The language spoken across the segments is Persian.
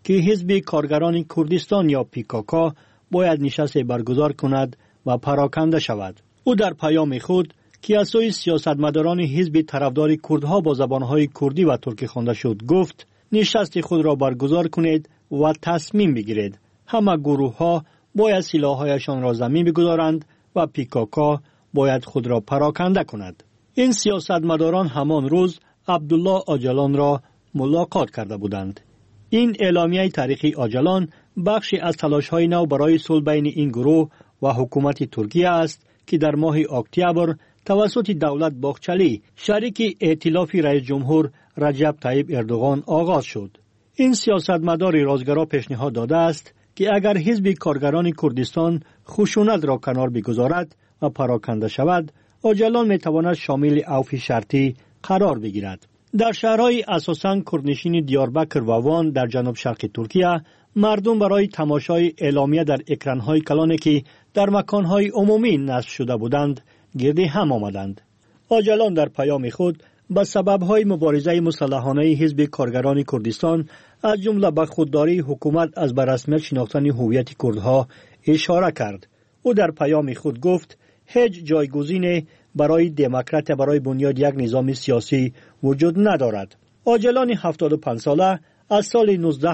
که حزب کارگران کردستان یا پیکاکا باید نشست برگزار کند و پراکنده شود. او در پیام خود که از سوی سیاستمداران حزب طرفدار کردها با زبانهای کردی و ترکی خوانده شد گفت نشست خود را برگزار کنید و تصمیم بگیرید. همه گروه ها باید سلاح‌هایشان را زمین بگذارند و پیکاکا باید خود را پراکنده کند. این سیاستمداران همان روز عبدالله آجلان را ملاقات کرده بودند. این اعلامیه تاریخی آجلان بخشی از تلاش‌های نو برای صلح بین این گروه و حکومت ترکیه است که در ماه اکتبر توسط دولت باغچلی شریک ائتلاف رئیس جمهور رجب طیب اردوغان آغاز شد. این سیاستمدار رازگرا پیشنهاد داده است که اگر حزب کارگران کردستان خشونت را کنار بگذارد و پراکنده شود، آجلان میتواند شامل عفو شرطی قرار بگیرد. در شهرهای اساساً کردنشین دیاربکر و وان در جنوب شرق ترکیه، مردم برای تماشای اعلامیه در اکرانهای کلانی که در مکانهای عمومی نصب شده بودند گرد هم آمدند. آجلان در پیام خود به سببهای مبارزه مسلحانه حزب کارگران کردستان از جمله به خودداری حکومت از به رسمیت شناختن هویت کردها اشاره کرد. او در پیام خود گفت هیچ جایگزین برای دموکراسی برای بنیاد یک نظام سیاسی وجود ندارد. آجلان 75 ساله از سال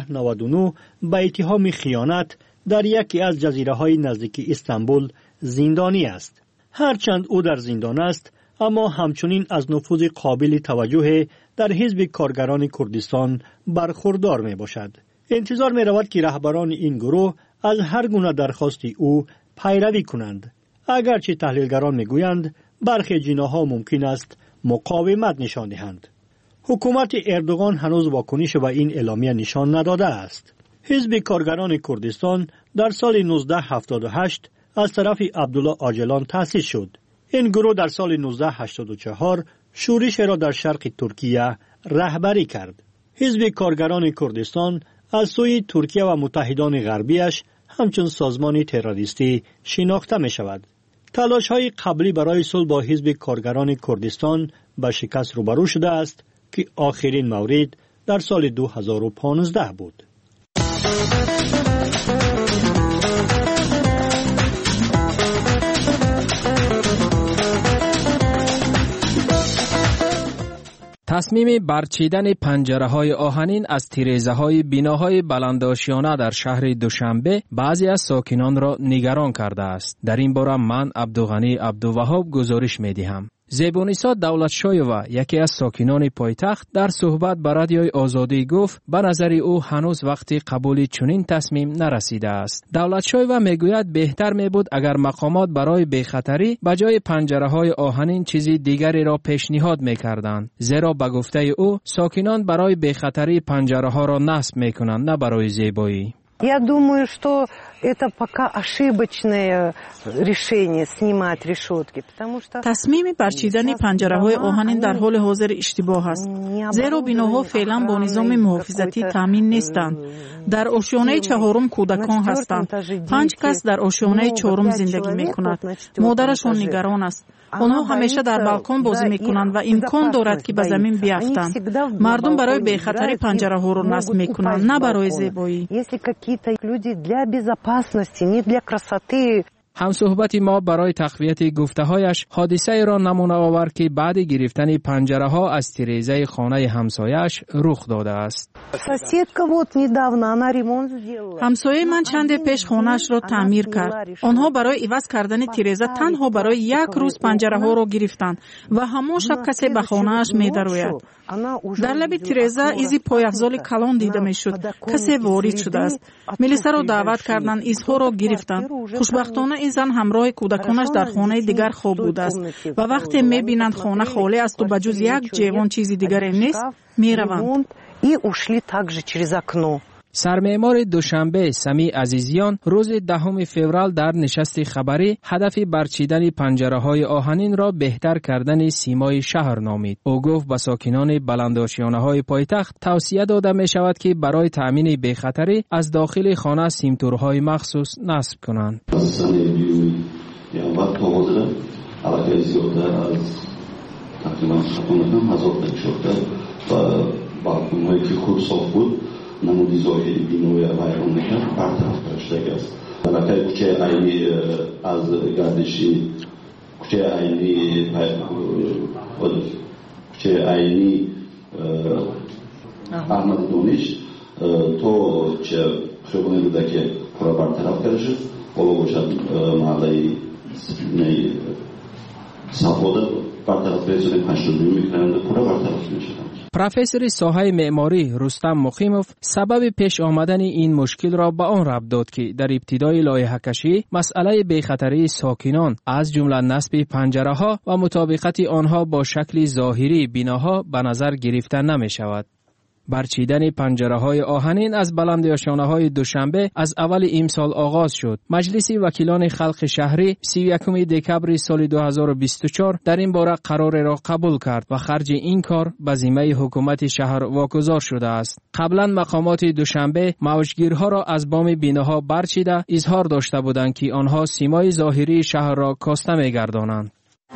1999 به اتهام خیانت در یکی از جزیره‌های نزدیک استانبول زندانی است. هرچند او در زندان است، اما همچنین از نفوذ قابل توجه در حزب کارگران کردستان برخوردار می باشد. انتظار می رود که رهبران این گروه از هر گونه درخواست او پیروی کنند. اگرچه تحلیلگران می گویند برخی جناح‌ها ممکن است مقاومت نشان دهند. حکومت اردوغان هنوز واکنش به این اعلامیه نشان نداده است. حزب کارگران کردستان در سال 1978 از طرف عبدالله آجلان تأسیس شد. این گروه در سال 1984 شورش را در شرق ترکیه رهبری کرد. حزب کارگران کردستان از سوی ترکیه و متحدان غربیش همچون سازمان تروریستی شناخته می شود. تلاش‌های قبلی برای صلح با حزب کارگران کردستان به شکست روبرو شده است که آخرین مورد در سال 2015 بود. تصمیم برچیدن پنجره‌های آهنین از تیره‌های بناهای بلندآشیانه در شهر دوشنبه بعضی از ساکنان را نگران کرده است. در این باره من عبدالغنی عبدالوهاب گزارش می‌دهم. زیبونیسا دولتشایووا یکی از ساکنان پایتخت در صحبت با رادیوی آزادی گفت به نظر او هنوز وقتی قبول چنین تصمیم نرسیده است. دولتشایووا میگوید بهتر میبود اگر مقامات برای بیخطری به جای پنجره‌های آهنین چیزی دیگری را پیشنهاد میکردند، زیرا به گفته او ساکنان برای بیخطری پنجره‌ها را نصب میکنند نه برای زیبایی. Я думаю, что это пока ошибочное решение снимать решетки, потому что تصمیم برچیدن پنجره‌های آهنین در حال حاضر اشتباه است، زیرا بناها فعلا با نظام محافظتی تامین نیستند. در آشیانه چهارم کودکان هستند. 5 کس در آشیانه چهارم زندگی می‌کنند. مادرشان نگران است. آنها همیشه در بالکن بازی می‌کنند و امکان دارد که به زمین بیفتند. مردم برای بی‌خطری پنجره‌ها را نصب می‌کنند نه برای زیبایی. همصحبت ما برای تقویت گفته‌هایش حادثه را نمونه آورد که بعد گرفتن پنجره‌ها از تیره‌زای خانه همسایه‌اش رخ داده است. همسایه من چند پیش خانه‌اش را تعمیر کرد. آنها برای عوض کردن تیره‌زا تنها برای 1 روز پنجره‌ها را گرفتند و همان شب کسی به خانه‌اش می‌دروید. در لب تیره‌زا ایزی پایافزال کلان دیده می‌شد. کسی وارد شده است. ملیسا را دعوت کردند، ایزها را گرفتند. خوشبختانه این زن همراه کودکانش در خانه دیگر خواب بوده است و وقتی می‌بینند خانه خالی است و بجز یک جوان چیزی دیگری نیست می‌روند. سرمعمار دوشنبه سمی عزیزیان روز 10 فوریه در نشست خبری هدف برچیدن پنجره‌های آهنین را بهتر کردن سیمای شهر نامید. او گفت به ساکنان بلندآشیانه‌های پایتخت توصیه داده می شود که برای تأمین بی‌خطری از داخل خانه سیمتورهای مخصوص نصب کنند. نمودی ظاهری بینوی ویران نکرد برطرف کرده است. البته کوچه عینی از گردشی کوچه عینی احمد دانش تو چه خیابانی بوده که پورا برطرف کرده شد. بالا باشد محله صفاده برطرف بزنیم 82 میکنند پورا برطرف میشدند. پروفسور ساحه معماری رستم مقیموف سبب پیش آمدن این مشکل را به آن ربط داد که در ابتدای لایحه کشی مسئله بی‌خطری ساکنان از جمله نصب پنجره‌ها و مطابقت آنها با شکل ظاهری بناها به نظر گرفته نمی شود. برچیدن پنجره‌های آهنین از بلندیاشانه‌های دوشنبه از اول امسال آغاز شد. مجلس وکیلان خلق شهری 31 دکبر سال 2024 در این باره قرار را قبول کرد و خرج این کار به ذمه حکومت شهر واگذار شده است. قبلا مقامات دوشنبه موجگیرها را از بام بیناها برچیده اظهار داشته بودند که آنها سیمای ظاهری شهر را کاسته می‌گردانند.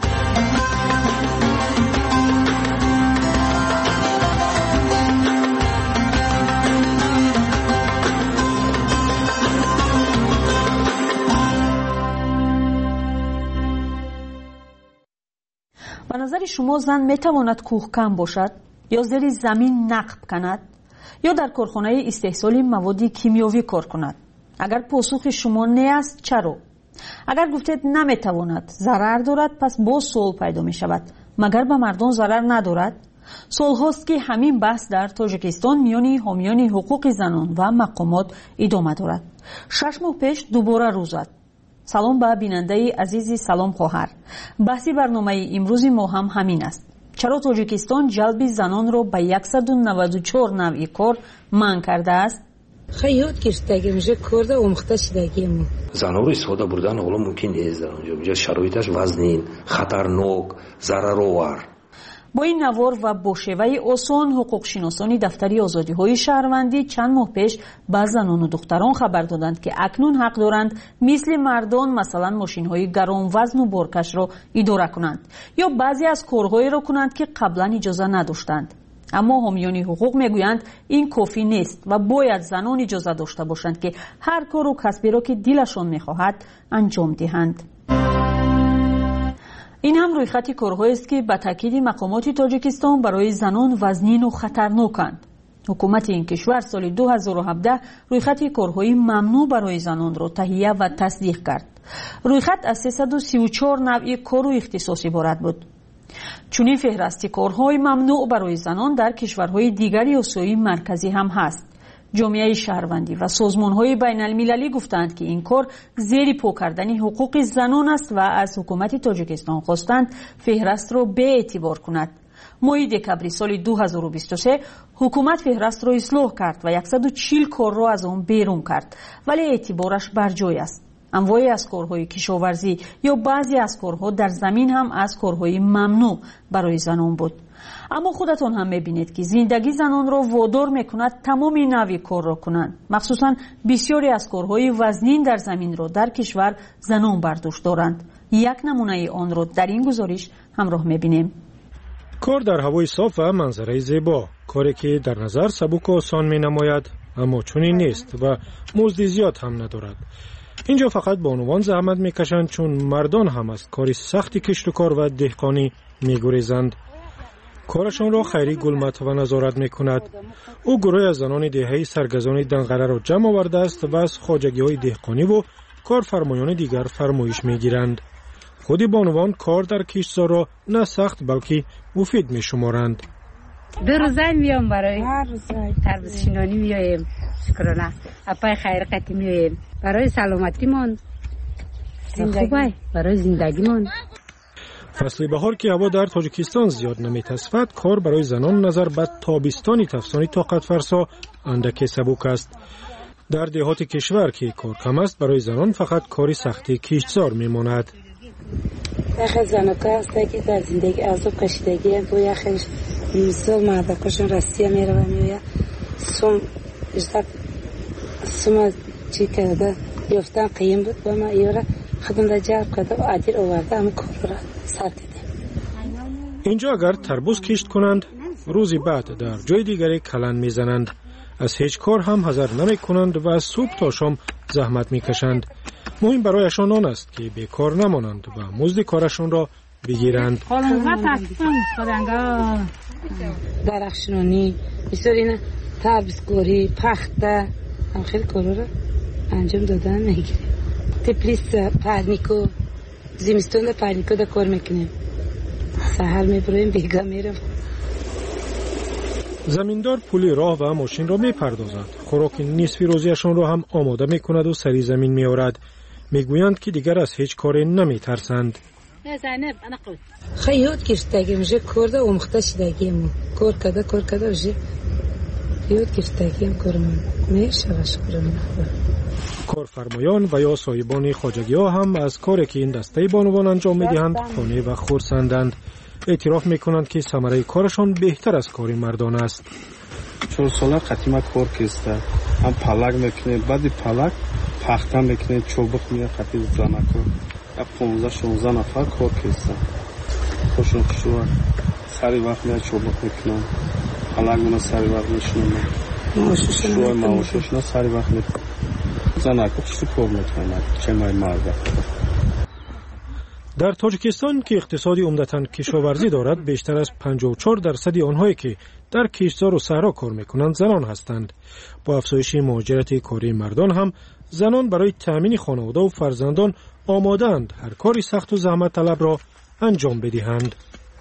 به نظر شما زن میتواند کوهکن باشد یا زیر زمین نقب کند یا در کارخانه استحصال مواد کیمیاوی کار کند؟ اگر پاسخ شما نه است چرا؟ اگر گفتید نمیتواند، ضرر دارد، پس باز سوال پیدا می شود مگر به مردم ضرر ندارد؟ سال هاست که همین بحث در تاجیکستان میان حامیان حقوق زنان و مقامات ادامه دارد. 6 ماه پیش دوباره روز زد. سلام به بیننده عزیزی، سلام خواهر. بحثی برنامه امروز ما هم همین است. چرا تاجیکستان جلب زنان را به 194 نوع کار منع کرده است؟ خیلی کشتگی میشه کرد اومخته شدگی ما. زنها رو استفاده بردن حالا ممکن نیست در اونجا شرایطش وزنین، خطرناک، ضررآور. با این نوار و با شیوه آسان حقوق شناسان دفتری آزادی های شهروندی چند ماه پیش به زنان و دختران خبر دادند که اکنون حق دارند مثل مردان مثلا ماشین های گران وزن و بارکش را اداره کنند یا بعضی از کارهایی را کنند که قبلا اجازه نداشتند. اما حامیان حقوق میگویند این کافی نیست و باید زنان اجازه داشته باشند که هر کار و کسبی را که دلشان میخواهد انجام دهند. این هم رویخط کارهایی است که به تاکید مقامات تاجیکستان برای زنان وزنین و خطرناکند. حکومت این کشور سال 2017 رویخط کارهای ممنوع برای زنان را تهیه و تصدیق کرد. رویخط از 334 نوع کار و اختصاص عبارت بود. چنین فهرست کارهای ممنوع برای زنان در کشورهای دیگر آسیای مرکزی هم هست. جامعه شهروندی و سازمان‌های بین‌المللی گفتند که این کار زیر پا کردن حقوق زنان است و از حکومت تاجیکستان خواستند فهرست را به اعتبار کند. ماه دکبر سال 2023 حکومت فهرست را اصلاح کرد و 140 کار را از آن بیرون کرد، ولی اعتبارش بر جای است. انواعی از کارهای کشاورزی یا بعضی از کارها در زمین هم از کارهای ممنوع برای زنان بود. اما خودتان هم میبینید که زندگی زنان را وادار میکند تمام نوع کار را کنند. مخصوصا بسیاری از کارهای وزنین در زمین را در کشور زنان برداشت دارند. یک نمونه آن را در این گزارش همراه میبینیم. کار در هوای صاف و منظره زیبا، کاری که در نظر سبک و آسان مینماید اما چنین نیست و مزد زیاد هم ندارد. اینجا فقط به عنوان زحمت میکشند چون مردان هم از کاری سختی کشت و کار و دهقانی میگریزند. کارشان را خیری گلمت و نظارت میکند. او گروه از زنان دهه‌ای سرگزان دنقره را جمع آورده است و از خواجگی‌های دهقانی و کارفرمایان دیگر فرمایش میگیرند. خودی بانوان کار در کشتزار را نه سخت بلکه مفید میشمارند. دو روزه میام برای تربیت شینانی میایم، شکرانه اپای خیرقتی میایم برای سلامتیمان، خوبه برای زندگیمان. فصل بهار که هوا در تاجیکستان زیاد نمیتصفد، کار برای زنان نظر به تابستانی تفسانی طاقت فرسا اندکی سبک است. در دهات کشور که کار کم است، برای زنان فقط کاری سختی کشتزار میماند. داخل زنکا هست که در زندگی عذاب کشیدگی هم باید خیلی میزال مردکاشون رسیه میره و میوید سوم چی کرده یفتن قیم بود و ما ایوره خودم را جرب کرده و عدیر آورده همه کار را سر دیدیم. اینجا اگر تربوز کشت کنند، روزی بعد در جای دیگری کلن میزنند. از هیچ کار هم حذر نمی کنند و از صبح تا شام زحمت می کشند. مهم برایشان آن است که بیکار نمانند و مزد کارشان را بگیرند. درخشانی، بسیار تربیتگری، پخته، هم خیلی کارا را انجام دادن میگیریم. تپلیس پرنیکو، زمستون پرنیکو دا کار میکنیم. سحر میبریم بیگا میرم. زمیندار پول راه و ماشین را میپردازد. خوراک نصفی روزیشان را هم آماده میکند و سری زمین میآورد. میگویند که دیگر از هیچ کاری نمیترسند. خیلی یاد گرفتگیم جه کرده اومخته شدگیم کار کده جه یاد گرفتگیم کارمون میشه شکرم. کارفرمایان و یا صاحبان خواجگی ها هم از کاری که این دسته بانوان انجام میدهند خانه و خرسندند. اعتراف میکنند که ثمره کارشان بهتر از کار مردان است. 4 ساله قدیما کار کردم. هم پلک میکنه، بعد پلک پخته میکنه، چوبک میاد قطعی زنکو. 15-16 نفر کار کردم. خوشم شد. سری وقت میاد چوبک میکنم. پلک منو سری وقت میشونم. شوی معاشش نه سری وقت میکنم. زنکو چی کار میکنه؟ چه مای مرد. در تاجیکستان که اقتصادی عمدتاً کشاورزی دارد، بیشتر از 54% آنهایی که در کشتزار و صحرا کار میکنند زنان هستند. با افزایش مهاجرت کاری مردان هم زنان برای تأمین خانواده و فرزندان آماده‌اند هر کاری سخت و زحمت طلب را انجام بدهند.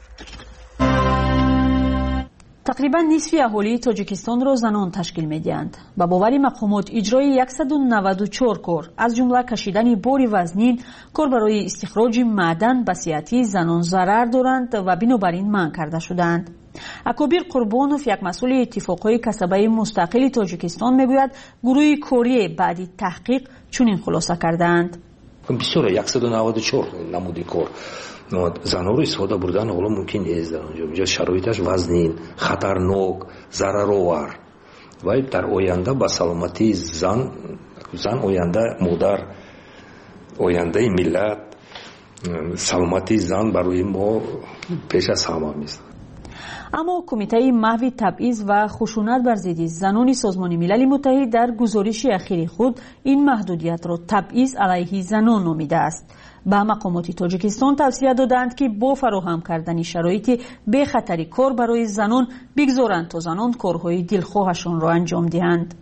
تقریبا نصف اهالی تاجیکستان را زنان تشکیل می‌دهند. با باوری مقامات اجرای 194 کار از جمله کشیدن باری وزنین، کار برای استخراج معدن به صحتی زنان ضرر دارند و بنابراین منع کرده شدند. اکابر قربانوف یک مسئول اتفاقهای کسبه مستقل تاجیکستان میگوید گروه کاری بعد تحقیق چنین خلاصه کردند. بسیار 194 نمودی کار زنها رو استفاده بردن حالا ممکن نیست در اونجا شرایطش وزنین، خطرناک، ضررآور و در آینده با سلامتی زن آینده مادر، آینده ملت، سلامتی زن برای ما پیش از همه است. اما کمیته محو تبعیض و خشونت بر ضد زنان سازمان ملل متحد در گزارش اخیر خود این محدودیت را تبعیض علیه زنان نامیده است. به مقامات تاجیکستان توصیه دادند که با فراهم کردن شرایط بی خطری کار برای زنان بگذارند تا زنان کارهای دلخواهشان را انجام دهند.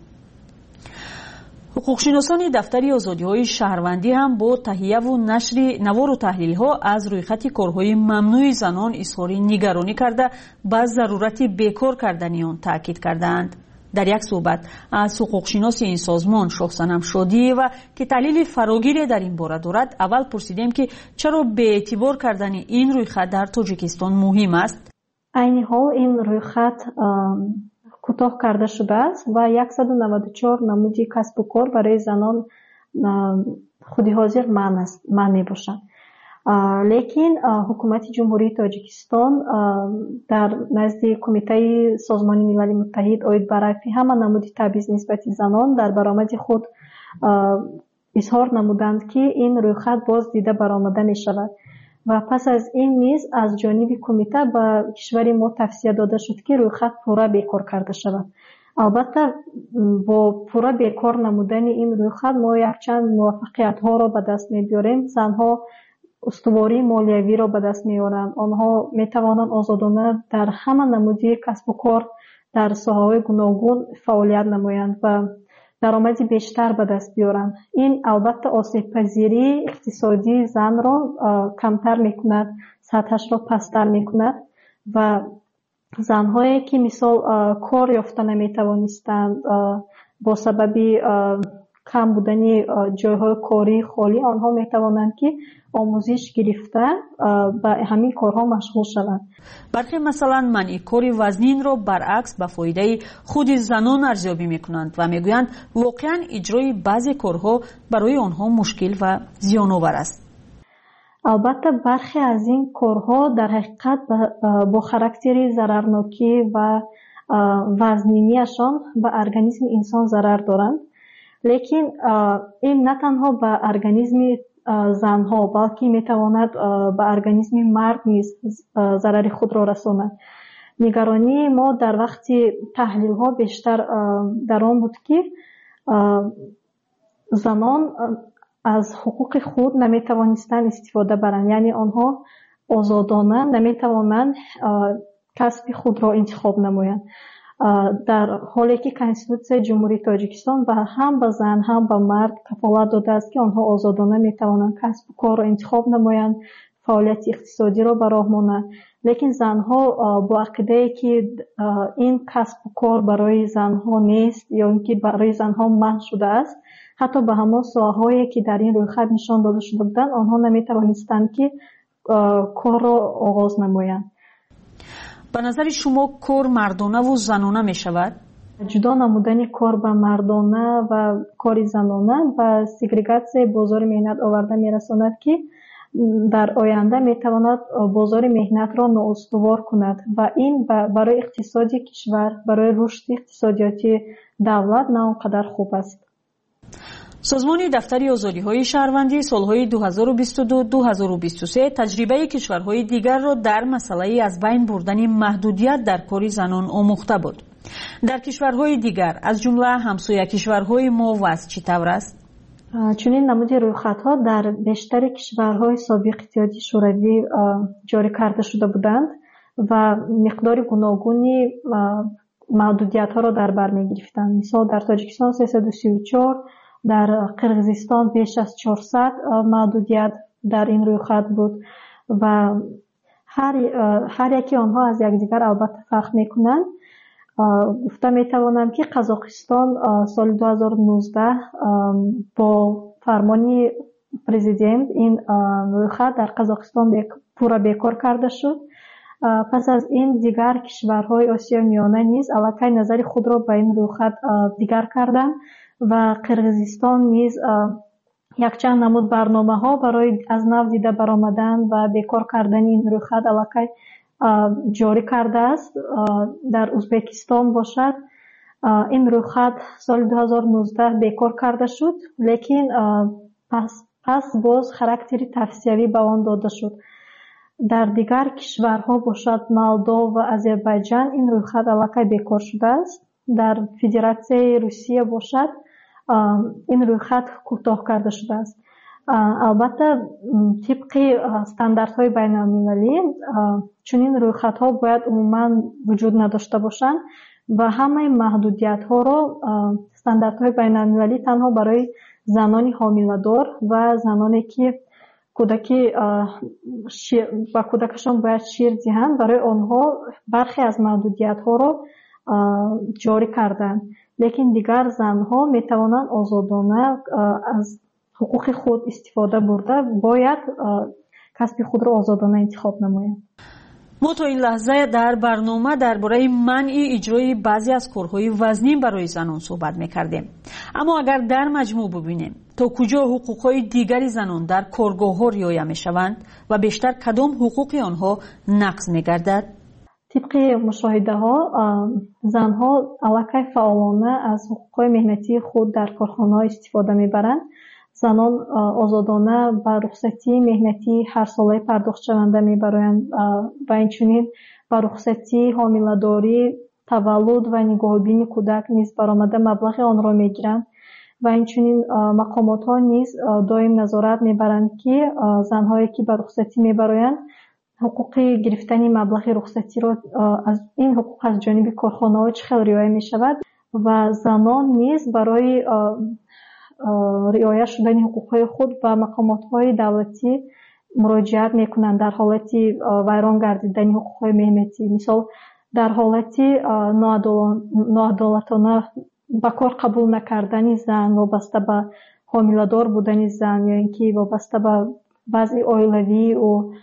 حقوقشناسان دفتر آزادی‌های شهروندی هم با تهیه و نشر نوار و تحلیل‌ها از رویخط کارهای ممنوع زنان اظهار نگرانی کرده به ضرورت بیکار کردن آن تاکید کردند. در یک صحبت از حقوقشناس این سازمان شاهصنم شادی و که تحلیل فراگیر در این باره دارد، اول پرسیدیم که چرا به اعتبار کردن این رویخط در تاجیکستان مهم است. عین حال این رویخط کوتاه کرده شده است و 194 نمودی کسب و کار برای زنان خودی حاضر من می باشند. لیکن حکومت جمهوری تاجیکستان در نزد کمیته سازمان ملل متحد اوید برای همه نمودی تبعیض نسبت زنان در برآمد خود اظهار نمودند که این رویخط باز دیده برآمده می شود و پس از این نیز از جانب کمیته به کشور ما توصیه داده شد که رویخط پورا بیکار کرده شود. البته با پورا بیکار نمودن این رویخط ما یک چند موفقیت ها را به دست می بیاریم. زنها استواری مالیوی را به دست می آورند. آنها می توانند آزادانه در همه نمودی کسب و کار در ساحه‌های گوناگون فعالیت نمایند و درآمد بیشتر به دست بیارند. این البته آسیب پذیری اقتصادی زن را کمتر میکند، سطحش را پستر میکند و زنهایی که مثال کار یافته نمیتوانستند با سبب کم بودن جایهای کاری خالی، آنها میتوانند که آموزش گرفته به همین کارها مشغول شوند. برخی مثلا منع کار وزنین را برعکس به فایده خود زنان ارزیابی میکنند و میگویند واقعا اجرای بعضی کارها برای آنها مشکل و زیان‌آور است. البته برخی از این کارها در حقیقت با خاراکتر ضررناکی و وزنینیشان به ارگانیسم انسان ضرر دارند. لیکن این نه تنها به ارگانیسم زنها بلکه میتواند به ارگانیسم مرد نیز ضرر خود را رساند. نگرانی ما در وقت تحلیل ها بیشتر در آن بود که زنان از حقوق خود نمیتوانستند استفاده برند، یعنی آنها آزادانه نمیتوانند کسب خود را انتخاب نمایند، در حالی که کنستیتوسیای جمهوری تاجیکستان و هم به زن هم به مرد کفالت داده است که آنها آزادانه میتوانند کسب و کار را انتخاب نمایند، فعالیت اقتصادی را به راه مانند. لیکن زنها با عقیده که این کسب و کار برای زنها نیست یا اینکه برای زنها منع شده است، حتی به همان ساحه‌هایی که در این رویخط نشان داده شده بودند آنها نمیتوانستند که کار را آغاز نمایند. به نظر شما کار مردانه و زنانه می شود؟ جدا نمودن کار به مردانه و کار زنانه و سگریگاسیای بازار مهنت آورده می رساند که در آینده می تواند بازار مهنت را نااستوار کند و این برای اقتصاد کشور، برای رشد اقتصادیاتی دولت نه آنقدر خوب است. سازمان دفتر آزادی‌های شهروندی سالهای 2022-2023 تجربه کشورهای دیگر را در مسئله از بین بردن محدودیت در کار زنان آموخته بود. در کشورهای دیگر از جمله همسایه کشورهای ما وضع چطور است؟ چنین نمود رویخط‌ها در بیشتر کشورهای سابق اتحادیه شوروی جاری کرده شده بودند و مقدار گوناگونی محدودیت‌ها را در بر می‌گرفتند. مثال در تاجیکستان 334، در قرغیزستان بیش از 400 محدودیت در این رویخط بود و هر یکی آنها از یکدیگر البته فرق میکنند. گفته میتوانم که قزاقستان سال 2019 با فرمان پرزیدنت این رویخط در قزاقستان پورا بیکار کرده شد. پس از این دیگر کشورهای آسیای میانه نیز الکی نظر خود را به این رویخط دیگر کردند و قرغیزستان نیز یک چند نمود برنامه ها برای از نو دیده برآمدن و بیکار کردن این رویخط الکی جاری کرده است. در ازبکستان باشد این رویخط سال 2019 بیکار کرده شد، لیکن پس باز خاراکتری توصیوی به آن داده شد. در دیگر کشورها باشد مولدو و آذربایجان این رویخط الکی بیکار شده است. در فدراسیای روسیه باشد این رویخط کوتاه کرده شده است. البته طبق استانداردهای بین المللی چنین رویخط‌ها باید عموما وجود نداشته باشند و همه محدودیت‌ها را استانداردهای بین المللی تنها برای زنان حامله‌دار و زنانی که با کودکشان باید شیر دهند برای آنها برخی از محدودیت‌ها را جاری کردند. لیکن دیگر زنها میتوانند آزادانه از حقوق خود استفاده برده باید کسب خود را آزادانه انتخاب نمایند. ما تا این لحظه در برنامه درباره منع اجرای بعضی از کارهای وزنی برای زنان صحبت میکردیم. اما اگر در مجموع ببینیم تا کجا حقوقهای دیگری زنان در کارگاه‌ها رعایت میشوند و بیشتر کدام حقوق آنها نقض میگردد؟ طبق مشاهده ها زنها الکی فعالانه از حقوق مهنتی خود در کارخانه‌ها استفاده میبرند. زنان آزادانه به رخصتی مهنتی هر ساله پرداخت شونده میبرند و اینچنین به رخصتی حامله‌داری، تولد و نگاهبینی کودک نیز برآمده مبلغ آن را میگیرند و اینچنین مقامات ها نیز دائم نظارت میبرند که زنهایی که به رخصتی میبرند حقوق گرفتن مبلغ رخصتی را از این حقوق از جانب کارخانه‌ها چه خیلی رعایت می‌شود و زنان نیز برای رعایت شدن حقوق خود به مقامات‌های دولتی مراجعت می‌کنند در حالت ویران گردیدن حقوق مهنتی. مثال در حالت ناعدالتانه به کار قبول نکردن زن وابسته به حامله‌دار بودن زن یا اینکه وابسته به بعضی اویلوی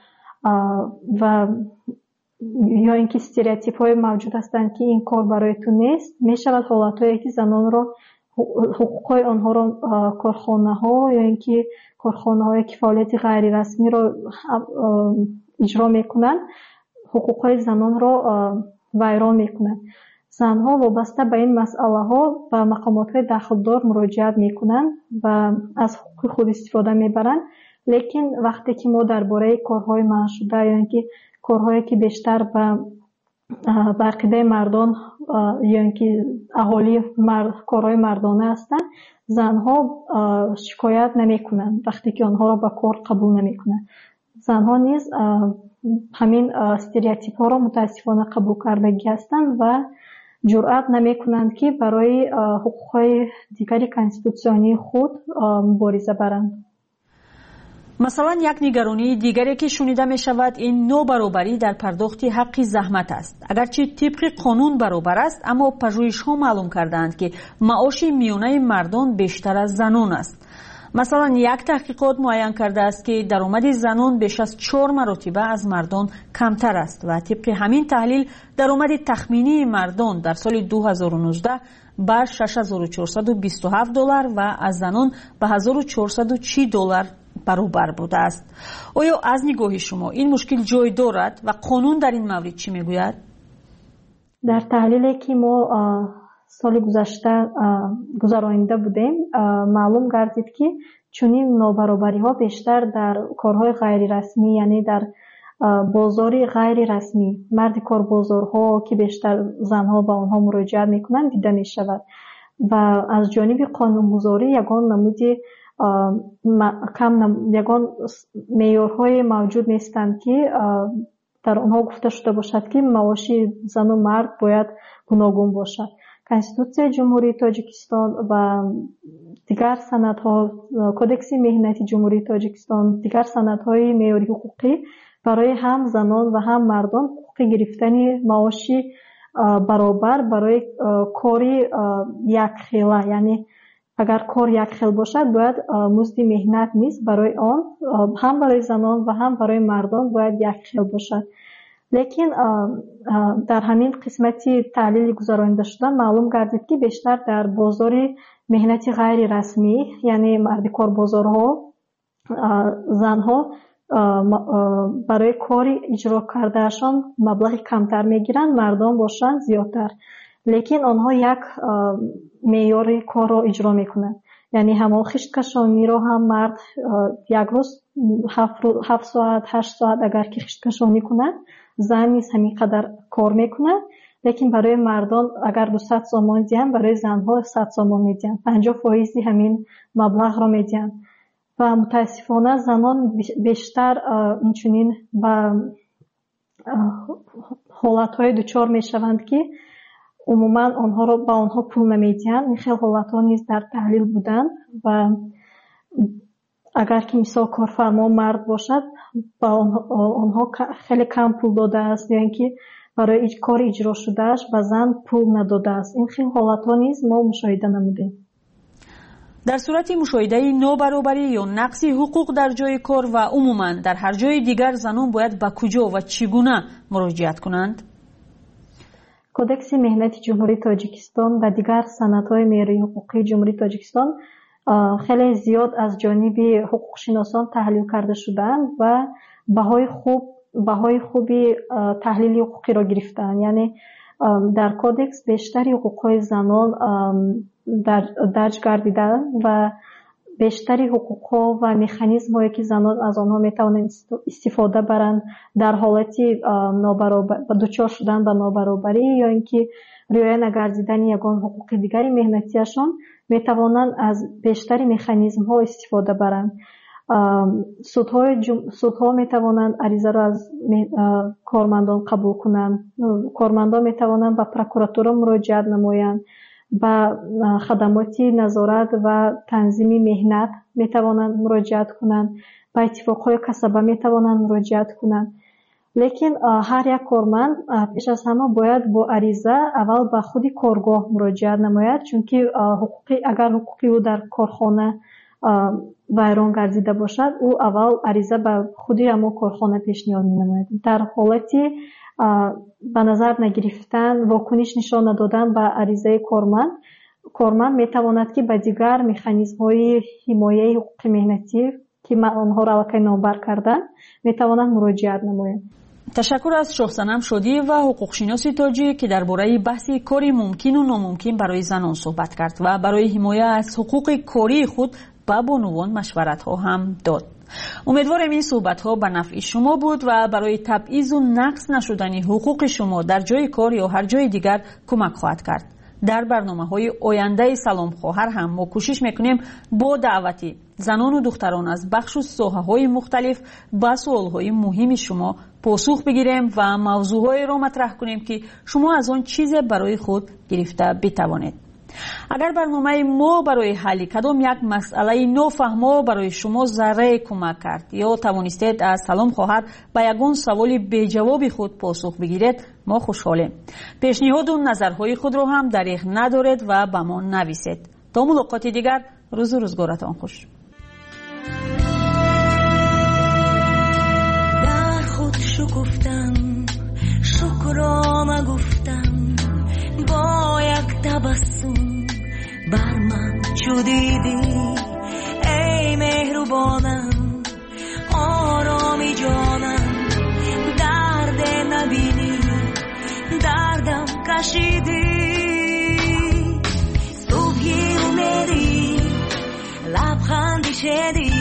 و یا اینکه استریوتیپ های موجود هستند که این کار برای تو نیست، می شود حالت هایی که زنان را حقوق آنها را کارخانه ها یا اینکه کارخانه های که فعالیت غیر رسمی را اجرا می کنند حقوق های زنان را ویران می کنند. زنها وابسته به این مسئله ها به مقامات های دخلدار مراجعت می کنند و از حقوق خود استفاده می برند. لیکن وقتی که ما درباره کارهای منع شده یا اینکه کارهایی که بیشتر به به عقیده مردان یا اینکه اهالی کارهای مردانه هستند، زنها شکایت نمیکنند وقتی که آنها را به کار قبول نمیکنند. زنها نیز همین استریوتیپ ها را متاسفانه قبول کردگی هستند و جرأت نمیکنند که برای حقوق های دیگری کانستیتوسیونی خود مبارزه برند. مثلا یک نگرانی دیگری که شنیده می شود این نابرابری در پرداخت حق زحمت است. اگرچه طبق قانون برابر است، اما پژوهش ها معلوم کردند که معاش میانه مردان بیشتر از زنان است. مثلا یک تحقیقات معین کرده است که درآمد زنان بیش از 4 مرتبه از مردان کمتر است و طبق همین تحلیل درآمد تخمینی مردان در سال 2019 بر $6,427 و از زنان به $1,440 برابر بوده است. آیا از نگاه شما این مشکل جای دارد و قانون در این مورد چی میگوید؟ در تحلیلی که ما سال گذشته گذرانیده بودیم معلوم گردید که چنین نابرابری ها بیشتر در کارهای غیر رسمی، یعنی در بازاری غیر رسمی، مرد کار بازارها که بیشتر زنها با آنها مراجعه میکنند دیده می شود و از جانب قانونگذاری یگان نمودی یگان معیارهای موجود نیستند که در آنها گفته شده باشد که معاش زن و مرد باید گوناگون باشد. کنستیتوسیون جمهوری تاجیکستان و دیگر سندها، کدکس مهنتی جمهوری تاجیکستان، دیگر سندهای معیاری حقوقی برای هم زنان و هم مردان حقوق گرفتن معاشی برابر برای کاری یک خیله، یعنی اگر کار یک خیل باشد باید مزد مهنت نیست برای آن هم برای زنان و هم برای مردان باید یک خیل باشد. لیکن در همین قسمتی تحلیل گذرانیده شده معلوم گردید که بیشتر در بازار مهنتی غیر رسمی، یعنی مرد کار بازارها، زنها برای کاری اجرا کردهشان مبلغ کمتر میگیرند، مردان باشند زیادتر، لیکن آنها یک معیار کار را اجرا میکنند. یعنی همون خشت کشانی را هم مرد یک روز 7 ساعت 8 ساعت اگر که خشت کشانی کنند، زن نیز همین قدر کار میکنند، لیکن برای مردان اگر 200 سوم دیدن برای زنها 100 سوم میدن، 50% همین مبلغ را میدن و متاسفانه زنان بیشتر اینچنین به حالتهای دچار میشوند که عموما آنها را با آنها پول نمیدن. این خیلی حالتها نیز در تحلیل بودن و اگر که مثال کارفرما مرد باشد با آنها خیلی کم پول داده است یا اینکه برای کار اجرا شدهش به زن پول نداده است. این خیلی حالتها نیز ما مشاهده نمودیم. در صورت مشاهده نابرابری یا نقص حقوق در جای کار و عموما در هر جای دیگر زنان باید به کجا و چگونه مراجعت کنند؟ کدکس مهنتی جمهوری تاجیکستان و دیگر سندهای معیاری حقوقی جمهوری تاجیکستان خیلی زیاد از جانب حقوق شناسان تحلیل کرده شدند و بهای خوبی تحلیل حقوقی را گرفتند. یعنی در کدکس بیشتری حقوقهای زنان درج گردیده و بیشتری حقوقها و مکانیزم هایی که زنان از آنها میتوانند استفاده برند در حالتی دچار شدن به نابرابری یا اینکه رعایت نگردیدن یگان حقوق دیگری مهنتیشان میتوانند از بیشتری مکانیزم ها استفاده برند. سودها میتوانند عریضه را از کارمندان قبول کنند، کارمندان میتوانند به پروکراتور مراجعت نمایند، به خدمات نظارت و تنظیم مهنت میتوانند مراجعت کنند، به اتفاقهای کسبه میتوانند مراجعت کنند. لیکن هر یک کارمند پیش از همه باید با عریضه اول به خود کارگاه مراجعت نماید، چون که اگر حقوقی او در کارخانه ویران گردیده باشد او اول عریضه به خودی همون کارخانه پیشنهاد می نماید. در حالتی به نظر نگرفتن، واکنش نشان ندادن به عریضه کارمند می تواند که به دیگر مکانیزم های حمایه حقوق مهنتی که آنها را الکی نامبر کردن می تواند مراجعت نماید. تشکر از شاهصنم شادی و حقوق شناس تاجی که درباره بحث کاری ممکن و ناممکن برای زنان صحبت کرد و برای حمایت از حقوق کاری خود به بانوان مشورت ها هم داد. امیدوارم این صحبت‌ها به نفع شما بود و برای تبعیض و نقص نشدن حقوق شما در جای کار یا هر جای دیگر کمک خواهد کرد. در برنامه‌های آینده سلام خواهر هم ما کوشش می‌کنیم با دعوتی زنان و دختران از بخش و ساحه‌های مختلف به سوال‌های مهم شما پاسخ بگیریم و موضوع‌هایی را مطرح کنیم که شما از آن چیز برای خود گرفته بتوانید. اگر برنامه ما برای حل کدام یک مسئله نافهمه برای شما ذره کمک کرد یا توانستید از سلام خواهر به یگان سوالی به جواب خود پاسخ بگیرید، ما خوشحالیم. پیشنهاد و نظرهای خود را هم دریغ ندارید و به ما نویسید. تا ملاقات دیگر، روز و روزگارتان خوش. در خود شکفتم، شکرانه گفتم، با یک تبسم بر من چو دیدی ای مهربانم، آرامی جانم، درد نبینی دردم کشیدی، صبحی اومدی لبخندی شدی،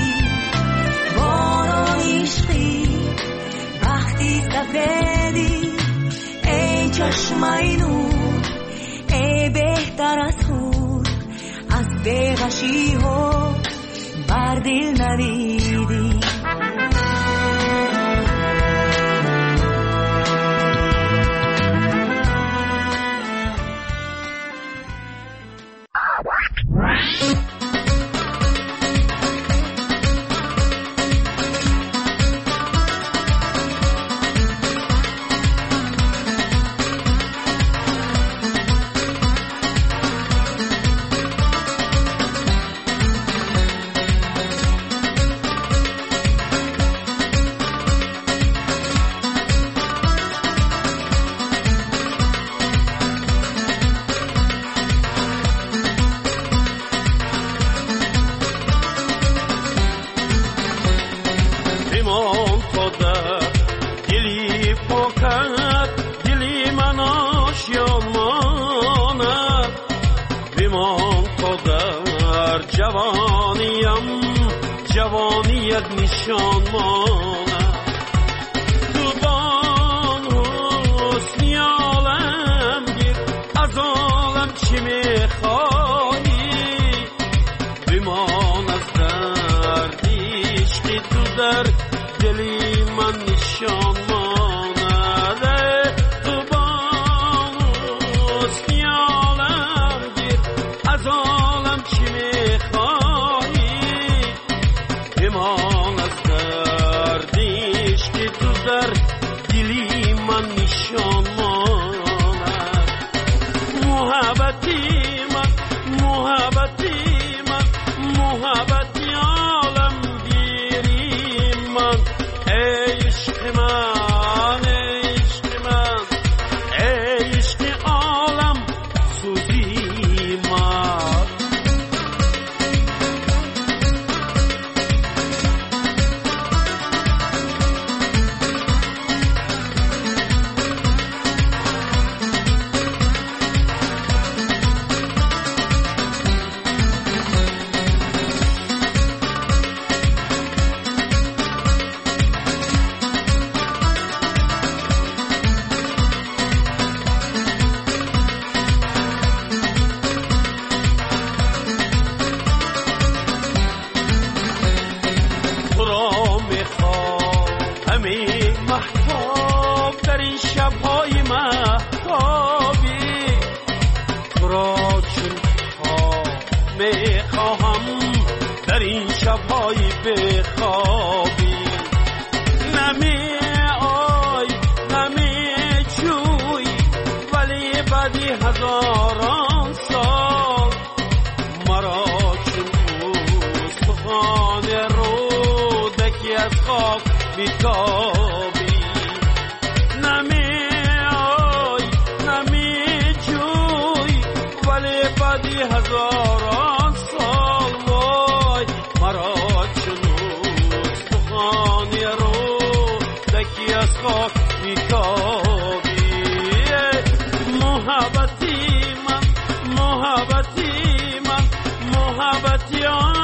باران عشقی وقتی سفیدی، ای چشمای نور، ای بهتر از خود، از بیغشی ها بر دل ندیدی. جوانیت نشان ماند، تو بان حسنی عالم گیر، از عالم چی میخوایی، بمان از دردی عشقی تو در دلی من نشان ماند، تو بان حسنی عالم گیر، از عالم چی میخوایی، بمان از دردیش که تو در دلی من نشان ماند، محبتی من، محبتی من، محبتی عالم گیری من، ای عشق من، ای عشق من، ای عشق عالم سوزی من. محتاب در این شب‌های محتابی، تو را چون خواب میخواهم در این شب‌های بخوابی، نمی آی نمی جوی ولی بعدی هزاران سال مرا چون استخوان رودکی از خواب بیتابی، نمی آی نمی جوی ولی بعدی هزاران سال وای مرا چون استخوانی رو دکی از خاک بیتابی، محبتی من، محبتی من، محبتی